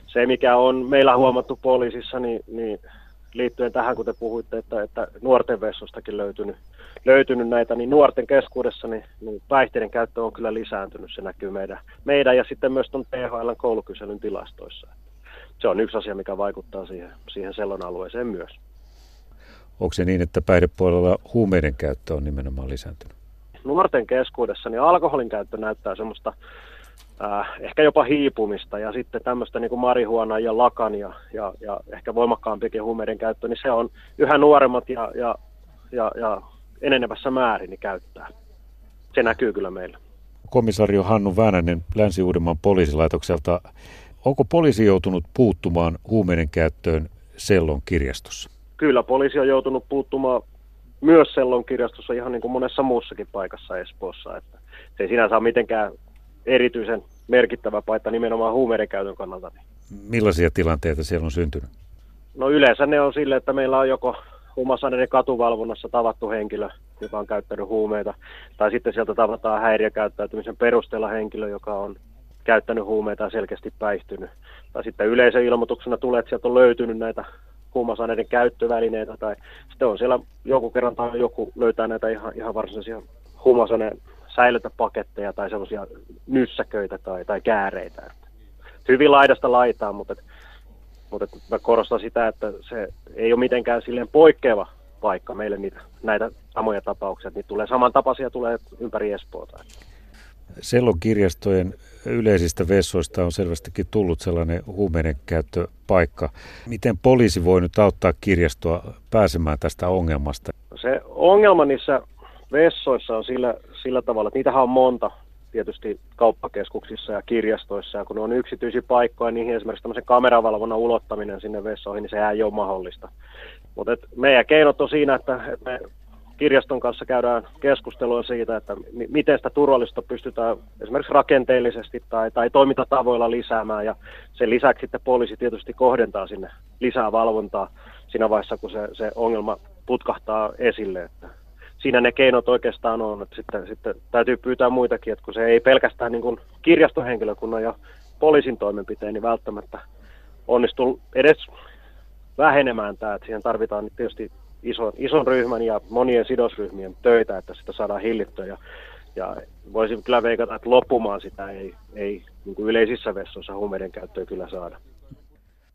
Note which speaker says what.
Speaker 1: se, mikä on meillä huomattu poliisissa, niin liittyen tähän, kun te puhuitte, että nuorten vessostakin löytynyt näitä, niin nuorten keskuudessa niin päihteiden käyttö on kyllä lisääntynyt. Se näkyy meidän ja sitten myös tuon THL:n koulukyselyn tilastoissa. Se on yksi asia, mikä vaikuttaa siihen Sellon alueeseen myös.
Speaker 2: Onko se niin, että päihdepuolella huumeiden käyttö on nimenomaan lisääntynyt?
Speaker 1: Nuorten keskuudessa niin alkoholin käyttö näyttää semmoista ehkä jopa hiipumista ja sitten tämmöistä niin kuin marihuana ja lakan ja ehkä voimakkaampikin huumeiden käyttö, niin se on yhä nuoremmat ja enenevässä määrin niin käyttää. Se näkyy kyllä meillä.
Speaker 2: Komisario Hannu Väänänen Länsi-Uudenmaan poliisilaitokselta. Onko poliisi joutunut puuttumaan huumeiden käyttöön Sellon kirjastossa?
Speaker 1: Kyllä poliisi on joutunut puuttumaan myös Sellon kirjastossa ihan niin kuin monessa muussakin paikassa Espoossa. Että se ei sinänsä ole mitenkään erityisen merkittävä paikka nimenomaan huumeiden käytön kannalta.
Speaker 2: Millaisia tilanteita siellä on syntynyt?
Speaker 1: No yleensä ne on sille, että meillä on joko huumausaineiden katuvalvonnassa tavattu henkilö, joka on käyttänyt huumeita, tai sitten sieltä tavataan häiriökäyttäytymisen perusteella henkilö, joka on käyttänyt huumeita ja selkeästi päihtynyt. Tai sitten yleisön ilmoituksena tulee, että sieltä on löytynyt näitä huumausaineiden käyttövälineitä, tai sitten on siellä joku kerran tai joku löytää näitä ihan varsinaisia huumausaineen säilötäpaketteja tai semmoisia nyssäköitä tai kääreitä. Hyvin laidasta laitaan, mutta mä korostan sitä, että se ei ole mitenkään silleen poikkeava paikka meille näitä samoja tapauksia. Niitä tulee samantapaisia tulee ympäri Espoota.
Speaker 2: Sellon kirjastojen yleisistä vessoista on selvästikin tullut sellainen huumeiden käyttöpaikka. Miten poliisi voi nyt auttaa kirjastoa pääsemään tästä ongelmasta? Se
Speaker 1: ongelma niissä vessoissa on sillä tavalla, että niitähän on monta tietysti kauppakeskuksissa ja kirjastoissa, ja kun ne on yksityisiä paikkoja, niin esimerkiksi tämmöisen kameravalvonnan ulottaminen sinne vessoihin, niin sehän ei ole mahdollista. Mutta meidän keinot on siinä, että me kirjaston kanssa käydään keskustelua siitä, että miten sitä turvallisuutta pystytään esimerkiksi rakenteellisesti tai toimintatavoilla lisäämään, ja sen lisäksi sitten poliisi tietysti kohdentaa sinne lisää valvontaa siinä vaiheessa, kun se ongelma putkahtaa esille, että siinä ne keinot oikeastaan on, että sitten täytyy pyytää muitakin, että kun se ei pelkästään niin kuin kirjastohenkilökunnan ja poliisin toimenpiteen, niin välttämättä onnistuu edes vähenemään tämä, että siihen tarvitaan tietysti ison ryhmän ja monien sidosryhmien töitä, että sitä saadaan hillittyä ja voisin kyllä veikata, että loppumaan sitä ei niin kuin yleisissä vessoissa huumeiden käyttöä kyllä saada.